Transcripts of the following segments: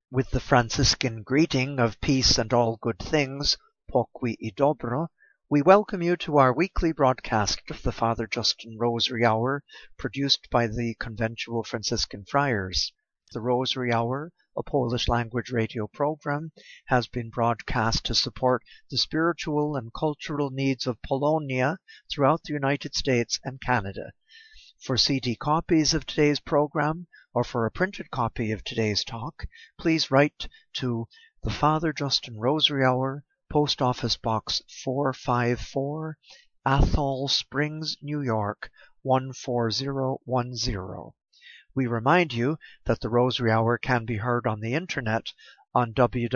With the Franciscan greeting of peace and all good things, pokój i dobro, we welcome you to our weekly broadcast of the Father Justin Rosary Hour, produced by the Conventual Franciscan Friars. The Rosary Hour, a Polish language radio program, has been broadcast to support the spiritual and cultural needs of Polonia throughout the United States and Canada. For CD copies of today's program, or for a printed copy of today's talk, please write to the Father Justin Rosary Hour, Post Office Box 454, Athol Springs, New York 14010. We remind you that the Rosary Hour can be heard on the internet on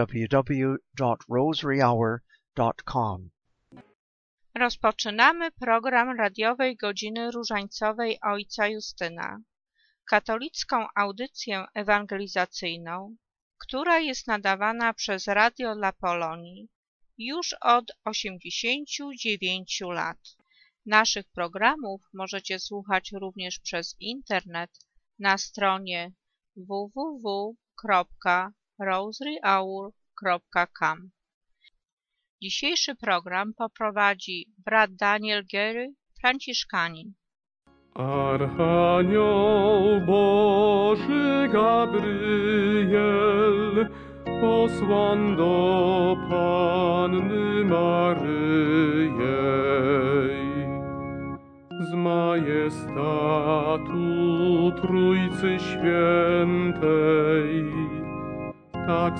www.rosaryhour.com. Rozpoczynamy program radiowej Godziny Różańcowej Ojca Justyna, katolicką audycję ewangelizacyjną, która jest nadawana przez Radio dla Polonii już od 89 lat. Naszych programów możecie słuchać również przez internet na stronie www.rosaryhour.com. Dzisiejszy program poprowadzi brat Daniel Gery, franciszkanin. Archanioł Boży Gabriel, posłan do Panny Maryjej, z majestatu Trójcy Świętej, tak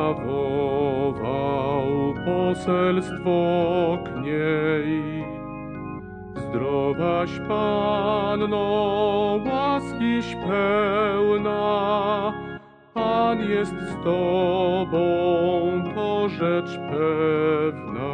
sprawował poselstwo k niej. Zdrowaś Panno, łaskiś pełna, Pan jest z Tobą, to rzecz pewna.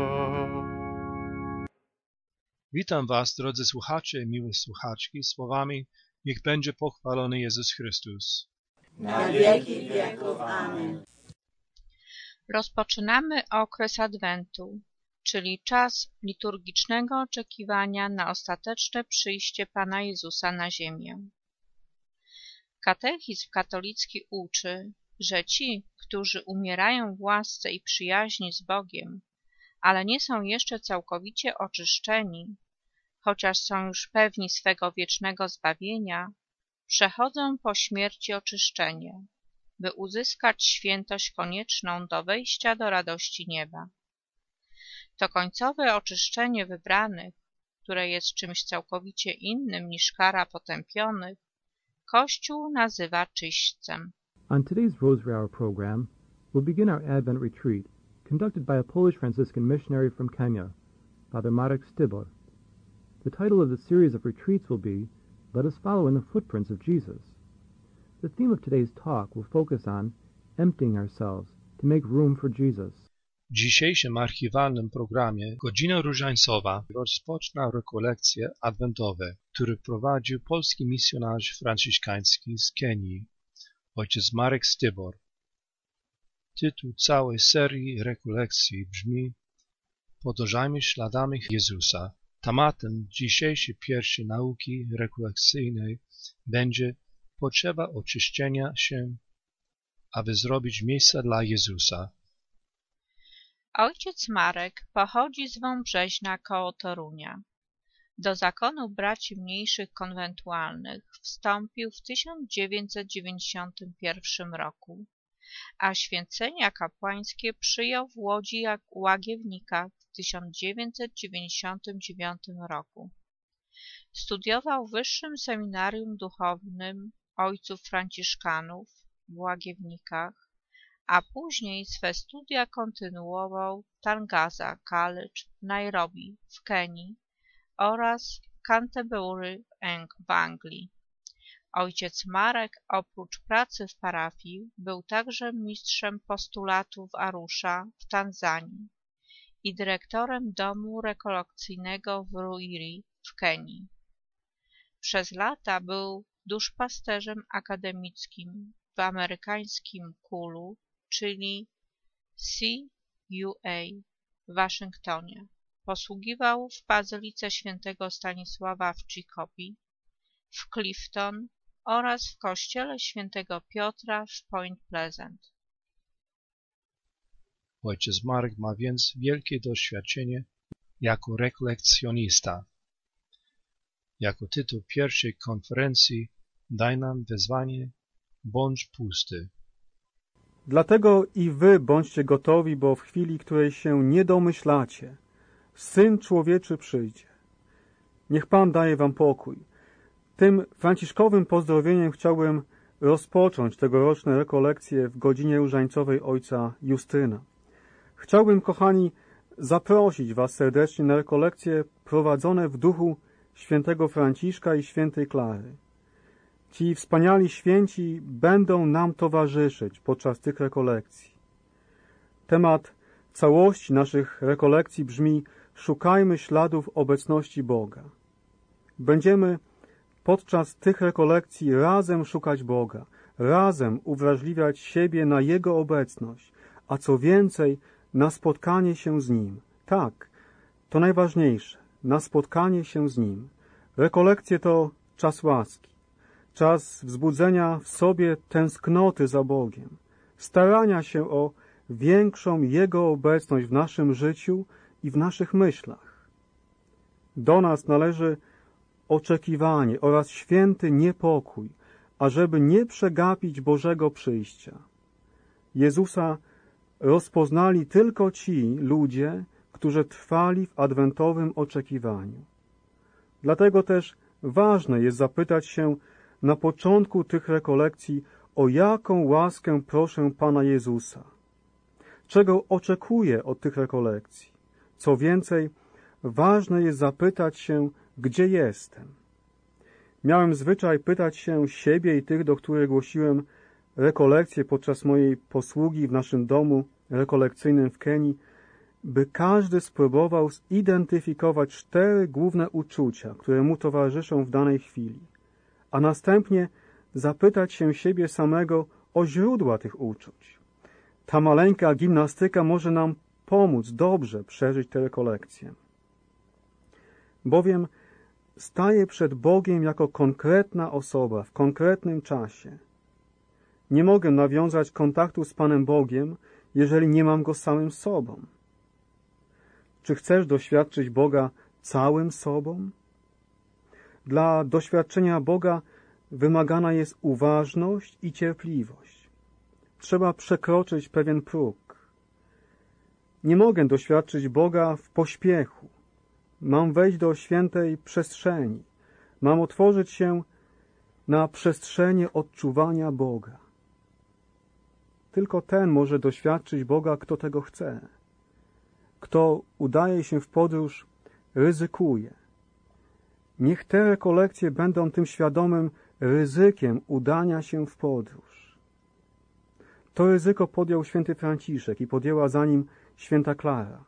Witam Was, drodzy słuchacze i miłe słuchaczki, słowami: niech będzie pochwalony Jezus Chrystus. Na wieki wieków. Amen. Rozpoczynamy okres Adwentu, czyli czas liturgicznego oczekiwania na ostateczne przyjście Pana Jezusa na ziemię. Katechizm katolicki uczy, że ci, którzy umierają w łasce i przyjaźni z Bogiem, ale nie są jeszcze całkowicie oczyszczeni, chociaż są już pewni swego wiecznego zbawienia, przechodzą po śmierci oczyszczenie, by uzyskać świętość konieczną do wejścia do radości nieba. To końcowe oczyszczenie wybranych, które jest czymś całkowicie innym niż kara potępionych, Kościół nazywa czyśćcem. On today's Rosary Hour program, we'll begin our Advent retreat conducted by a Polish Franciscan missionary from Kenya, Father Marek Stibor. The title of the series of retreats will be Let Us Follow in the Footprints of Jesus. The theme of today's talk will focus on emptying ourselves to make room for Jesus. W dzisiejszym archiwalnym programie Godzina Różańcowa rozpoczyna rekolekcje adwentowe, które prowadził polski misjonarz franciszkański z Kenii, ojciec Marek Stibor. Tytuł całej serii rekolekcji brzmi Podążajmy śladami Jezusa. Tematem dzisiejszej pierwszej nauki rekolekcyjnej będzie potrzeba oczyszczenia się, aby zrobić miejsce dla Jezusa. Ojciec Marek pochodzi z Wąbrzeźna koło Torunia. Do zakonu braci mniejszych konwentualnych wstąpił w 1991 roku, a święcenia kapłańskie przyjął w Łodzi Łagiewnikach w 1999 roku. Studiował w Wyższym Seminarium Duchownym Ojców Franciszkanów w Łagiewnikach, a później swe studia kontynuował w Tangaza College w Nairobi w Kenii oraz Canterbury w Anglii. Ojciec Marek oprócz pracy w parafii był także mistrzem postulatu w Arusha w Tanzanii i dyrektorem domu rekolekcyjnego w Ruiri w Kenii. Przez lata był duszpasterzem akademickim w amerykańskim Kulu, czyli CUA w Waszyngtonie. Posługiwał w Bazylice Świętego Stanisława w Chicopee, w Clifton oraz w kościele świętego Piotra w Point Pleasant. Ojciec Marek ma więc wielkie doświadczenie jako rekolekcjonista. Jako tytuł pierwszej konferencji daj nam wezwanie: bądź pusty. Dlatego i wy bądźcie gotowi, bo w chwili, której się nie domyślacie, Syn Człowieczy przyjdzie. Niech Pan daje wam pokój. Tym franciszkowym pozdrowieniem chciałbym rozpocząć tegoroczne rekolekcje w godzinie różańcowej ojca Justyna. Chciałbym, kochani, zaprosić was serdecznie na rekolekcje prowadzone w duchu świętego Franciszka i świętej Klary. Ci wspaniali święci będą nam towarzyszyć podczas tych rekolekcji. Temat całości naszych rekolekcji brzmi: szukajmy śladów obecności Boga. Będziemy podczas tych rekolekcji razem szukać Boga, razem uwrażliwiać siebie na Jego obecność, a co więcej, na spotkanie się z Nim. Tak, to najważniejsze, na spotkanie się z Nim. Rekolekcje to czas łaski, czas wzbudzenia w sobie tęsknoty za Bogiem, starania się o większą Jego obecność w naszym życiu i w naszych myślach. Do nas należy oczekiwanie oraz święty niepokój, ażeby nie przegapić Bożego przyjścia. Jezusa rozpoznali tylko ci ludzie, którzy trwali w adwentowym oczekiwaniu. Dlatego też ważne jest zapytać się na początku tych rekolekcji, o jaką łaskę proszę Pana Jezusa. Czego oczekuję od tych rekolekcji? Co więcej, ważne jest zapytać się, gdzie jestem. Miałem zwyczaj pytać się siebie i tych, do których głosiłem rekolekcje podczas mojej posługi w naszym domu rekolekcyjnym w Kenii, by każdy spróbował zidentyfikować 4 główne uczucia, które mu towarzyszą w danej chwili, a następnie zapytać się siebie samego o źródła tych uczuć. Ta maleńka gimnastyka może nam pomóc dobrze przeżyć te rekolekcje. Bowiem staję przed Bogiem jako konkretna osoba w konkretnym czasie. Nie mogę nawiązać kontaktu z Panem Bogiem, jeżeli nie mam Go samym sobą. Czy chcesz doświadczyć Boga całym sobą? Dla doświadczenia Boga wymagana jest uważność i cierpliwość. Trzeba przekroczyć pewien próg. Nie mogę doświadczyć Boga w pośpiechu. Mam wejść do świętej przestrzeni. Mam otworzyć się na przestrzenie odczuwania Boga. Tylko ten może doświadczyć Boga, kto tego chce. Kto udaje się w podróż, ryzykuje. Niech te rekolekcje będą tym świadomym ryzykiem udania się w podróż. To ryzyko podjął święty Franciszek i podjęła za nim święta Klara.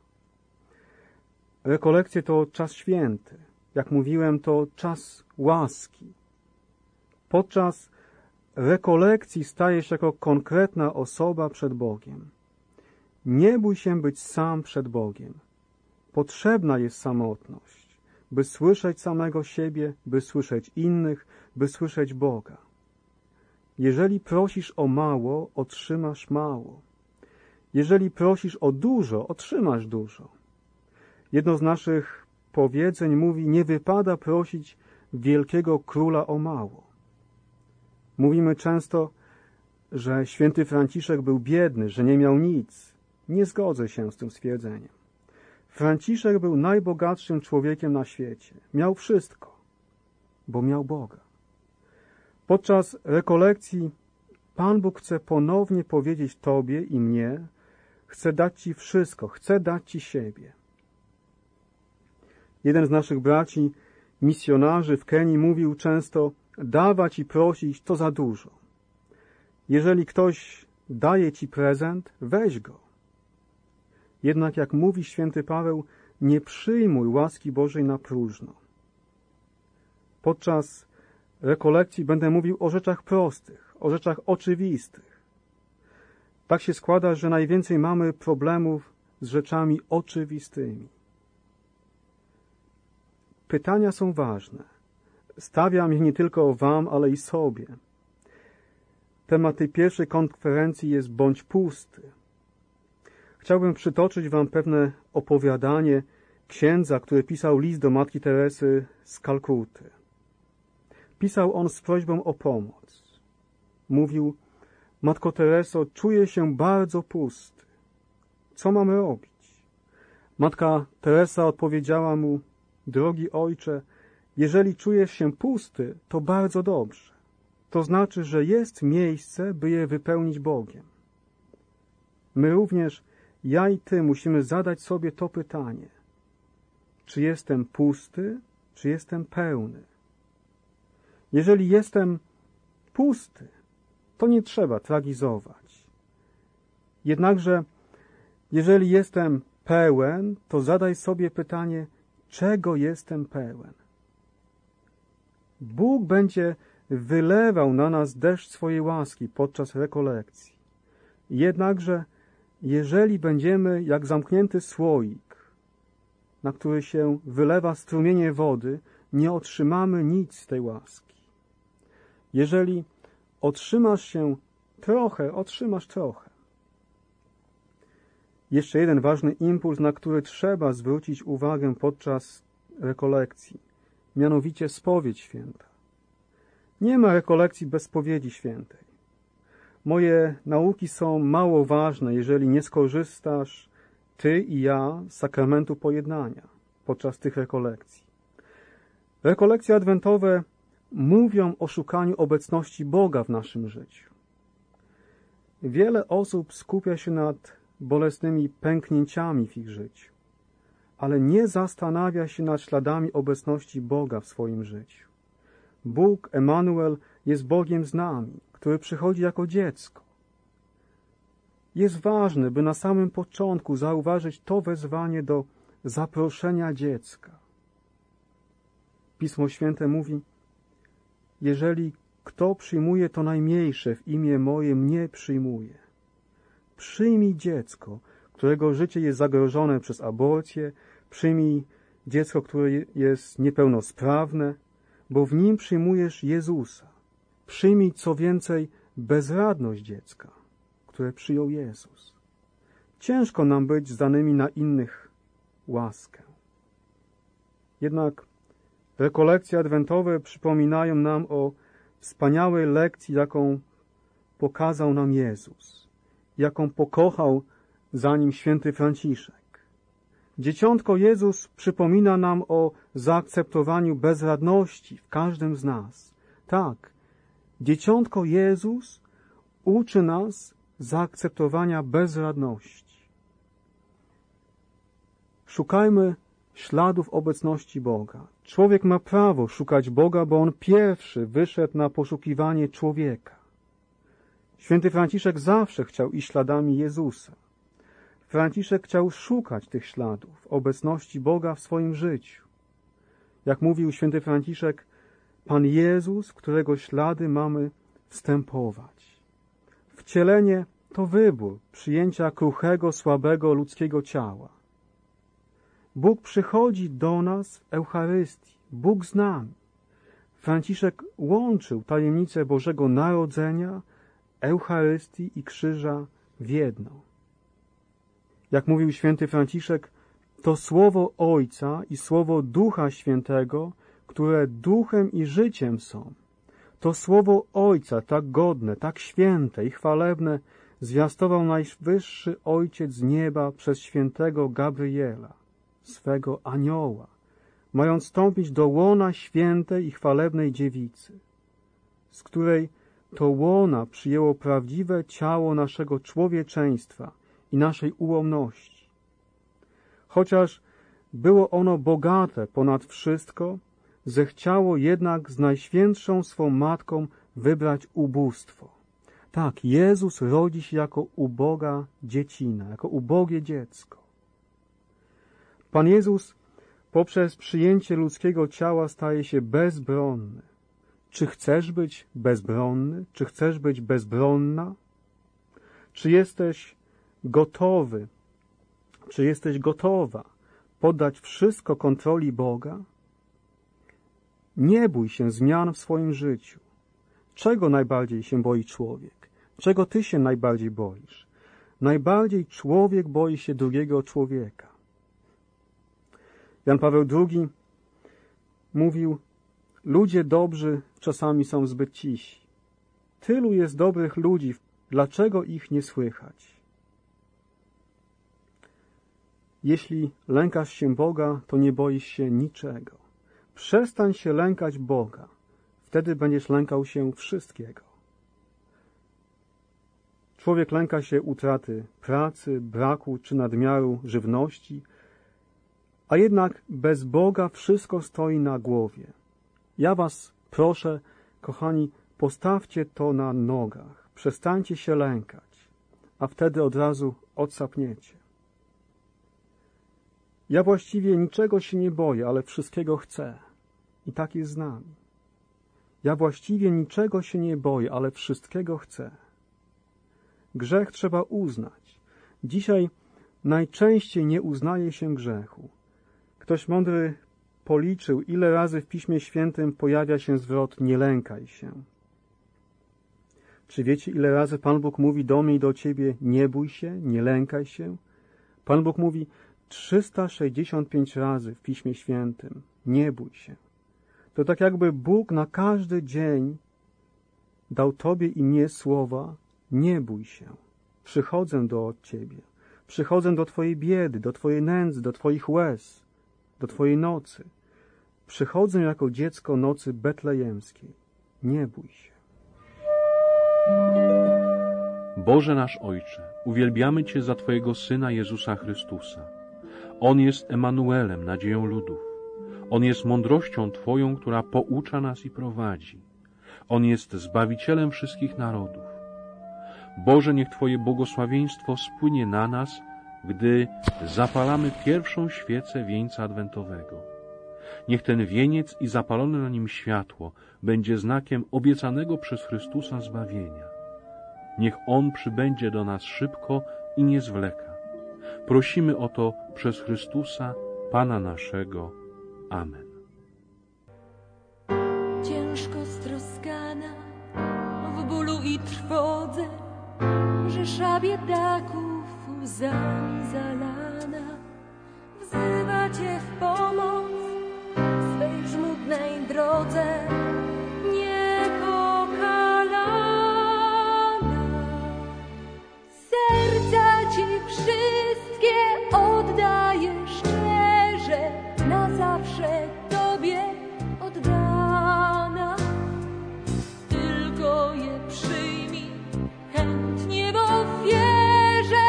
Rekolekcje to czas święty. Jak mówiłem, to czas łaski. Podczas rekolekcji stajesz jako konkretna osoba przed Bogiem. Nie bój się być sam przed Bogiem. Potrzebna jest samotność, by słyszeć samego siebie, by słyszeć innych, by słyszeć Boga. Jeżeli prosisz o mało, otrzymasz mało. Jeżeli prosisz o dużo, otrzymasz dużo. Jedno z naszych powiedzeń mówi: nie wypada prosić wielkiego króla o mało. Mówimy często, że święty Franciszek był biedny, że nie miał nic. Nie zgodzę się z tym stwierdzeniem. Franciszek był najbogatszym człowiekiem na świecie. Miał wszystko, bo miał Boga. Podczas rekolekcji Pan Bóg chce ponownie powiedzieć Tobie i mnie: chcę dać Ci wszystko, chcę dać Ci siebie. Jeden z naszych braci, misjonarzy w Kenii, mówił często: dawać i prosić to za dużo. Jeżeli ktoś daje Ci prezent, weź go. Jednak jak mówi święty Paweł, nie przyjmuj łaski Bożej na próżno. Podczas rekolekcji będę mówił o rzeczach prostych, o rzeczach oczywistych. Tak się składa, że najwięcej mamy problemów z rzeczami oczywistymi. Pytania są ważne. stawiam je nie tylko wam, ale i sobie. Temat tej pierwszej konferencji jest bądź pusty. Chciałbym przytoczyć wam pewne opowiadanie księdza, który pisał list do Matki Teresy z Kalkuty. Pisał on z prośbą o pomoc. Mówił: Matko Tereso, czuję się bardzo pusty. Co mam robić? Matka Teresa odpowiedziała mu: drogi ojcze, jeżeli czujesz się pusty, to bardzo dobrze. To znaczy, że jest miejsce, by je wypełnić Bogiem. My również, ja i ty, musimy zadać sobie to pytanie. Czy jestem pusty, czy jestem pełny? Jeżeli jestem pusty, to nie trzeba tragizować. Jednakże, jeżeli jestem pełen, to zadaj sobie pytanie, czego jestem pełen. Bóg będzie wylewał na nas deszcz swojej łaski podczas rekolekcji. Jednakże, jeżeli będziemy jak zamknięty słoik, na który się wylewa strumienie wody, nie otrzymamy nic z tej łaski. Jeżeli otrzymasz się trochę, otrzymasz trochę. Jeszcze jeden ważny impuls, na który trzeba zwrócić uwagę podczas rekolekcji, mianowicie spowiedź święta. Nie ma rekolekcji bez spowiedzi świętej. Moje nauki są mało ważne, jeżeli nie skorzystasz ty i ja z sakramentu pojednania podczas tych rekolekcji. Rekolekcje adwentowe mówią o szukaniu obecności Boga w naszym życiu. Wiele osób skupia się nad bolesnymi pęknięciami w ich życiu, ale nie zastanawia się nad śladami obecności Boga w swoim życiu. Bóg, Emanuel, jest Bogiem z nami, który przychodzi jako dziecko. Jest ważne, by na samym początku zauważyć to wezwanie do zaproszenia dziecka. Pismo Święte mówi: jeżeli kto przyjmuje to najmniejsze w imię moje, mnie przyjmuje. Przyjmij dziecko, którego życie jest zagrożone przez aborcję, przyjmij dziecko, które jest niepełnosprawne, bo w nim przyjmujesz Jezusa. Przyjmij, co więcej, bezradność dziecka, które przyjął Jezus. Ciężko nam być zdanymi na innych łaskę. Jednak rekolekcje adwentowe przypominają nam o wspaniałej lekcji, jaką pokazał nam Jezus, jaką pokochał za nim święty Franciszek. Dzieciątko Jezus przypomina nam o zaakceptowaniu bezradności w każdym z nas. Tak, dzieciątko Jezus uczy nas zaakceptowania bezradności. Szukajmy śladów obecności Boga. Człowiek ma prawo szukać Boga, bo on pierwszy wyszedł na poszukiwanie człowieka. Święty Franciszek zawsze chciał iść śladami Jezusa. Franciszek chciał szukać tych śladów obecności Boga w swoim życiu. Jak mówił święty Franciszek, Pan Jezus, w którego ślady mamy wstępować. Wcielenie to wybór przyjęcia kruchego, słabego ludzkiego ciała. Bóg przychodzi do nas w Eucharystii. Bóg z nami. Franciszek łączył tajemnicę Bożego Narodzenia, Eucharystii i krzyża w jedno. Jak mówił święty Franciszek, to słowo Ojca i słowo Ducha Świętego, które duchem i życiem są. To słowo Ojca, tak godne, tak święte i chwalebne, zwiastował Najwyższy Ojciec z nieba przez świętego Gabriela, swego anioła, mając wstąpić do łona świętej i chwalebnej dziewicy, z której to łona przyjęło prawdziwe ciało naszego człowieczeństwa i naszej ułomności. Chociaż było ono bogate ponad wszystko, zechciało jednak z Najświętszą swą Matką wybrać ubóstwo. Tak, Jezus rodzi się jako uboga dziecina, jako ubogie dziecko. Pan Jezus poprzez przyjęcie ludzkiego ciała staje się bezbronny. Czy chcesz być bezbronny? Czy chcesz być bezbronna? Czy jesteś gotowy? Czy jesteś gotowa poddać wszystko kontroli Boga? Nie bój się zmian w swoim życiu. Czego najbardziej się boi człowiek? Czego ty się najbardziej boisz? Najbardziej człowiek boi się drugiego człowieka. Jan Paweł II mówił: ludzie dobrzy czasami są zbyt cisi. Tylu jest dobrych ludzi, dlaczego ich nie słychać? Jeśli lękasz się Boga, to nie boisz się niczego. Przestań się lękać Boga. Wtedy będziesz lękał się wszystkiego. Człowiek lęka się utraty pracy, braku czy nadmiaru żywności, a jednak bez Boga wszystko stoi na głowie. Ja was proszę, kochani, postawcie to na nogach. Przestańcie się lękać, a wtedy od razu odsapniecie. Ja właściwie niczego się nie boję, ale wszystkiego chcę. I tak jest z nami. Ja właściwie niczego się nie boję, ale wszystkiego chcę. Grzech trzeba uznać. Dzisiaj najczęściej nie uznaje się grzechu. Ktoś mądry policzył, ile razy w Piśmie Świętym pojawia się zwrot nie lękaj się. Czy wiecie, ile razy Pan Bóg mówi do mnie i do ciebie nie bój się, nie lękaj się? Pan Bóg mówi 365 razy w Piśmie Świętym nie bój się. To tak jakby Bóg na każdy dzień dał tobie i mnie słowa nie bój się. Przychodzę do ciebie. Przychodzę do twojej biedy, do twojej nędzy, do twoich łez, do twojej nocy. Przychodzę jako dziecko nocy betlejemskiej. Nie bój się. Boże nasz Ojcze, uwielbiamy Cię za Twojego Syna Jezusa Chrystusa. On jest Emanuelem, nadzieją ludów. On jest mądrością Twoją, która poucza nas i prowadzi. On jest Zbawicielem wszystkich narodów. Boże, niech Twoje błogosławieństwo spłynie na nas, gdy zapalamy pierwszą świecę wieńca adwentowego. Niech ten wieniec i zapalone na nim światło będzie znakiem obiecanego przez Chrystusa zbawienia. Niech On przybędzie do nas szybko i nie zwleka. Prosimy o to przez Chrystusa, Pana naszego. Amen. Ciężko stroskana, w bólu i trwodze, rzesza biedaków łzami zalana, wzywa Cię w pomoc w swej żmudnej drodze, niepokalana. Serca Ci wszystkie oddaję szczerze, na zawsze Tobie oddana. Tylko je przyjmij chętnie, bo wierzę,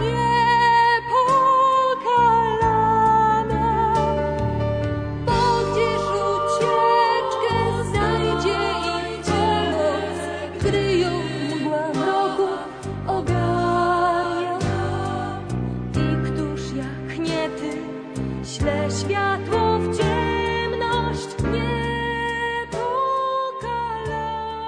niepokalana. Bo gdzież ucieczkę znajdzie i pomoc, gdy ją mgła mroku ogarnia. I któż jak nie Ty śle światło w ciemność niepokalana.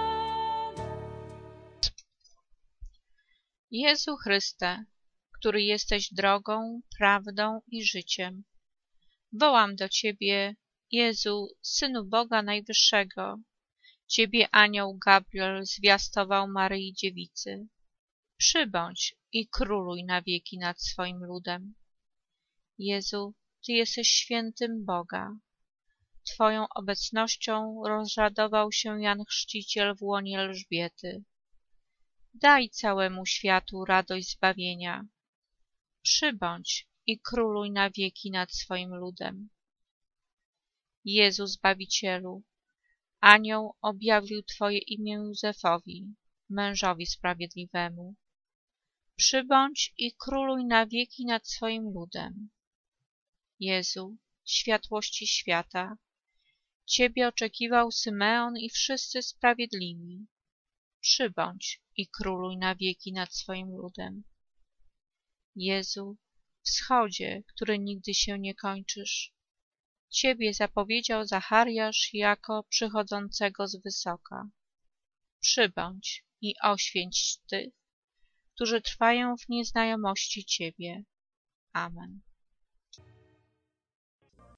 Jezu Chryste, który jesteś drogą, prawdą i życiem, wołam do Ciebie, Jezu, Synu Boga Najwyższego. Ciebie anioł Gabriel zwiastował Maryi Dziewicy. Przybądź i króluj na wieki nad swoim ludem. Jezu, Ty jesteś świętym Boga. Twoją obecnością rozradował się Jan Chrzciciel w łonie Elżbiety. Daj całemu światu radość zbawienia. Przybądź i króluj na wieki nad swoim ludem. Jezu Zbawicielu, anioł objawił Twoje imię Józefowi, mężowi sprawiedliwemu. Przybądź i króluj na wieki nad swoim ludem. Jezu, światłości świata, Ciebie oczekiwał Symeon i wszyscy sprawiedliwi. Przybądź i króluj na wieki nad swoim ludem. Jezu, wschodzie, który nigdy się nie kończysz, Ciebie zapowiedział Zachariasz jako przychodzącego z wysoka. Przybądź i oświęć tych, którzy trwają w nieznajomości Ciebie. Amen.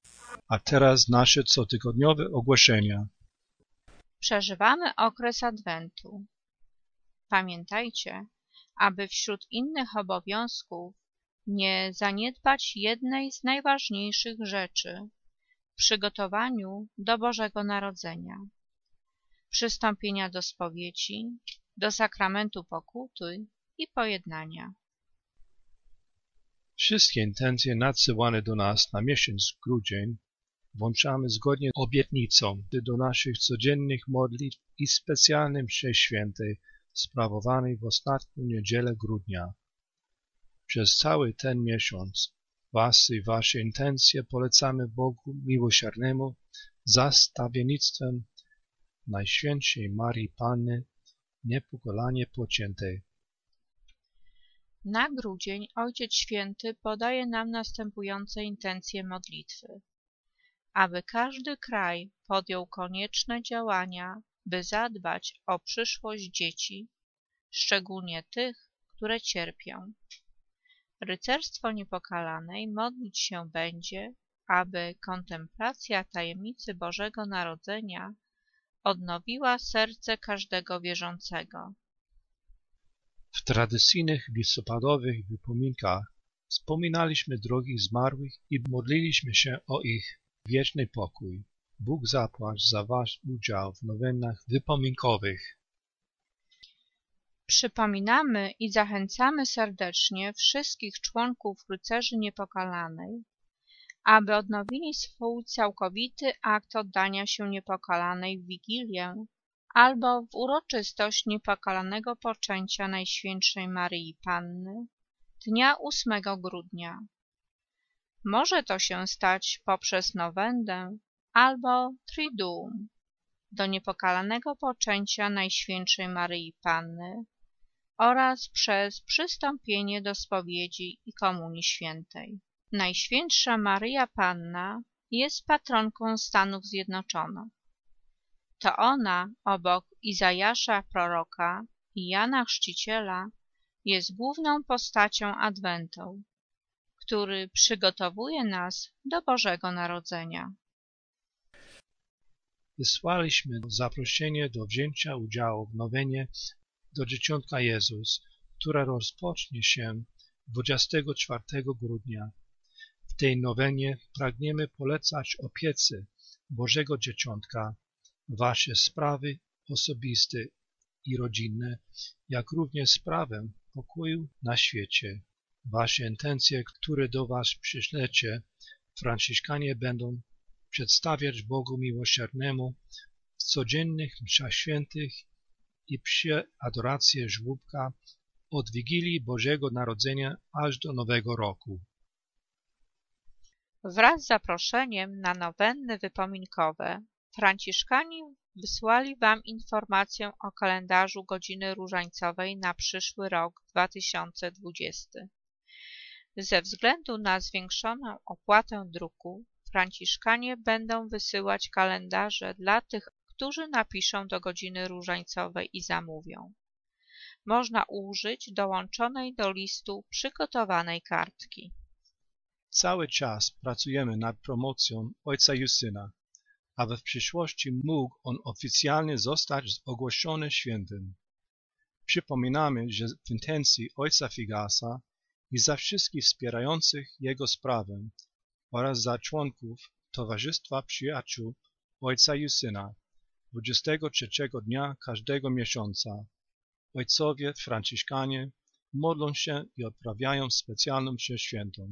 A teraz nasze cotygodniowe ogłoszenia. Przeżywamy okres Adwentu. Pamiętajcie, aby wśród innych obowiązków nie zaniedbać jednej z najważniejszych rzeczy w przygotowaniu do Bożego Narodzenia, przystąpienia do spowiedzi, do sakramentu pokuty i pojednania. Wszystkie intencje nadsyłane do nas na miesiąc grudzień włączamy zgodnie z obietnicą do naszych codziennych modlitw i specjalnej mszy świętej sprawowanej w ostatnią niedzielę grudnia. Przez cały ten miesiąc was i wasze intencje polecamy Bogu Miłosiernemu za stawiennictwem Najświętszej Marii Panny Niepokalanie Poczętej. Na grudzień Ojciec Święty podaje nam następujące intencje modlitwy. Aby każdy kraj podjął konieczne działania, by zadbać o przyszłość dzieci, szczególnie tych, które cierpią. Rycerstwo Niepokalanej modlić się będzie, aby kontemplacja tajemnicy Bożego Narodzenia odnowiła serce każdego wierzącego. W tradycyjnych listopadowych wypominkach wspominaliśmy drogich zmarłych i modliliśmy się o ich wieczny pokój. Bóg zapłać za wasz udział w nowenach wypominkowych. Przypominamy i zachęcamy serdecznie wszystkich członków Rycerzy Niepokalanej, aby odnowili swój całkowity akt oddania się Niepokalanej w Wigilię albo w uroczystość Niepokalanego Poczęcia Najświętszej Maryi Panny dnia 8 grudnia. Może to się stać poprzez nowendę albo triduum do Niepokalanego Poczęcia Najświętszej Maryi Panny oraz przez przystąpienie do spowiedzi i komunii świętej. Najświętsza Maryja Panna jest patronką Stanów Zjednoczonych. To ona, obok Izajasza proroka i Jana Chrzciciela, jest główną postacią Adwentu, który przygotowuje nas do Bożego Narodzenia. Wysłaliśmy zaproszenie do wzięcia udziału w nowenie do Dzieciątka Jezus, która rozpocznie się 24 grudnia. W tej nowenie pragniemy polecać opiece Bożego Dzieciątka wasze sprawy osobiste i rodzinne, jak również sprawę pokoju na świecie. Wasze intencje, które do was przyślecie, Franciszkanie będą przedstawiać Bogu Miłosiernemu w codziennych mszach świętych i przy adoracji żłóbka od Wigilii Bożego Narodzenia aż do Nowego Roku. Wraz z zaproszeniem na nowenny wypominkowe Franciszkani wysłali wam informację o kalendarzu Godziny Różańcowej na przyszły rok 2020. Ze względu na zwiększoną opłatę druku Franciszkanie będą wysyłać kalendarze dla tych, którzy napiszą do Godziny Różańcowej i zamówią. Można użyć dołączonej do listu przygotowanej kartki. Cały czas pracujemy nad promocją Ojca Justyna, aby w przyszłości mógł on oficjalnie zostać ogłoszony świętym. Przypominamy, że w intencji Ojca Figasa i za wszystkich wspierających jego sprawę oraz za członków Towarzystwa Przyjaciół Ojca Justyna 23 dnia każdego miesiąca ojcowie Franciszkanie modlą się i odprawiają specjalną mszę świętą.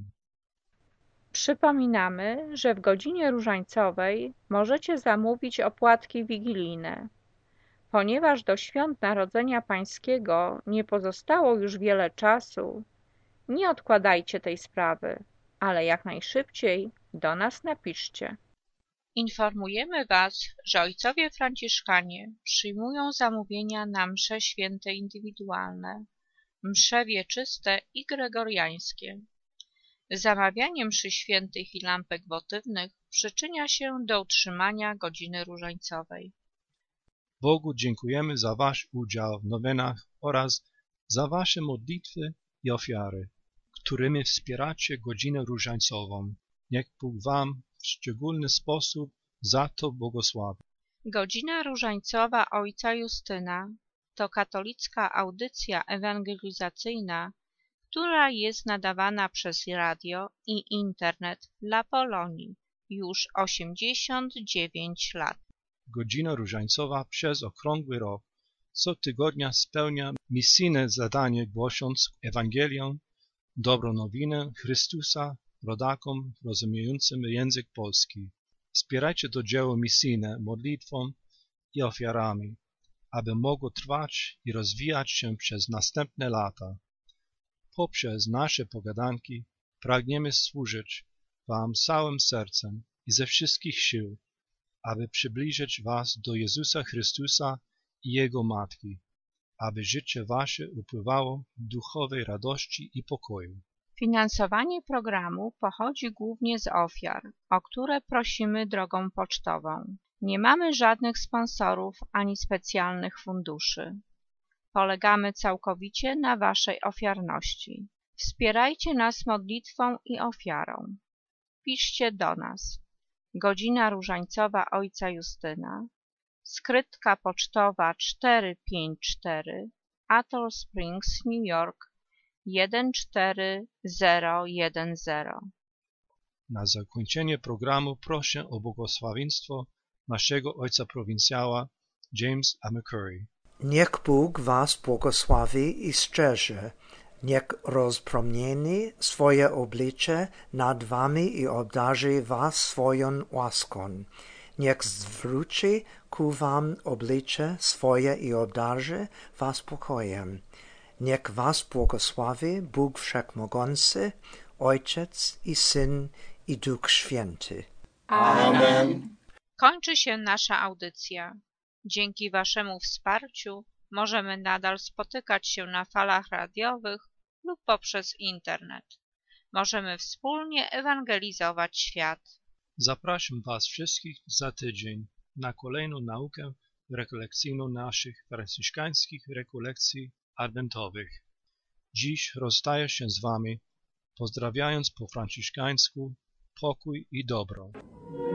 Przypominamy, że w Godzinie Różańcowej możecie zamówić opłatki wigilijne. Ponieważ do świąt Narodzenia Pańskiego nie pozostało już wiele czasu, nie odkładajcie tej sprawy, ale jak najszybciej do nas napiszcie. Informujemy Was, że ojcowie Franciszkanie przyjmują zamówienia na msze święte indywidualne, msze wieczyste i gregoriańskie. Zamawianie mszy świętych i lampek wotywnych przyczynia się do utrzymania Godziny Różańcowej. Bogu dziękujemy za wasz udział w nowenach oraz za wasze modlitwy i ofiary, którymi wspieracie Godzinę Różańcową. Niech Bóg wam szczególny sposób za to błogosławić. Godzina Różańcowa ojca Justyna to katolicka audycja ewangelizacyjna, która jest nadawana przez radio i internet dla Polonii już 89 lat. Godzina Różańcowa przez okrągły rok co tygodnia spełnia misyjne zadanie, głosząc Ewangelię, dobrą nowinę Chrystusa rodakom rozumiejącym język polski. Wspierajcie to dzieło misyjne modlitwą i ofiarami, aby mogło trwać i rozwijać się przez następne lata. Poprzez nasze pogadanki pragniemy służyć Wam całym sercem i ze wszystkich sił, aby przybliżyć Was do Jezusa Chrystusa i Jego Matki, aby życie Wasze upływało w duchowej radości i pokoju. Finansowanie programu pochodzi głównie z ofiar, o które prosimy drogą pocztową. Nie mamy żadnych sponsorów ani specjalnych funduszy. Polegamy całkowicie na Waszej ofiarności. Wspierajcie nas modlitwą i ofiarą. Piszcie do nas. Godzina Różańcowa ojca Justyna, skrytka pocztowa 454, Atoll Springs, New York 14010. Na zakończenie programu proszę o błogosławieństwo naszego ojca prowincjała James A. McCurry. Niech Bóg was błogosławi i strzeże. Niech rozpromieni swoje oblicze nad wami i obdarzy was swoją łaską. Niech zwróci ku wam oblicze swoje i obdarzy was pokojem. Niech was błogosławi Bóg Wszechmogący, Ojciec i Syn i Duch Święty. Amen. Kończy się nasza audycja. Dzięki Waszemu wsparciu możemy nadal spotykać się na falach radiowych lub poprzez internet. Możemy wspólnie ewangelizować świat. Zapraszam Was wszystkich za tydzień na kolejną naukę rekolekcyjną naszych franciszkańskich rekolekcji adwentowych. Dziś rozstaję się z Wami, pozdrawiając po franciszkańsku pokój i dobro.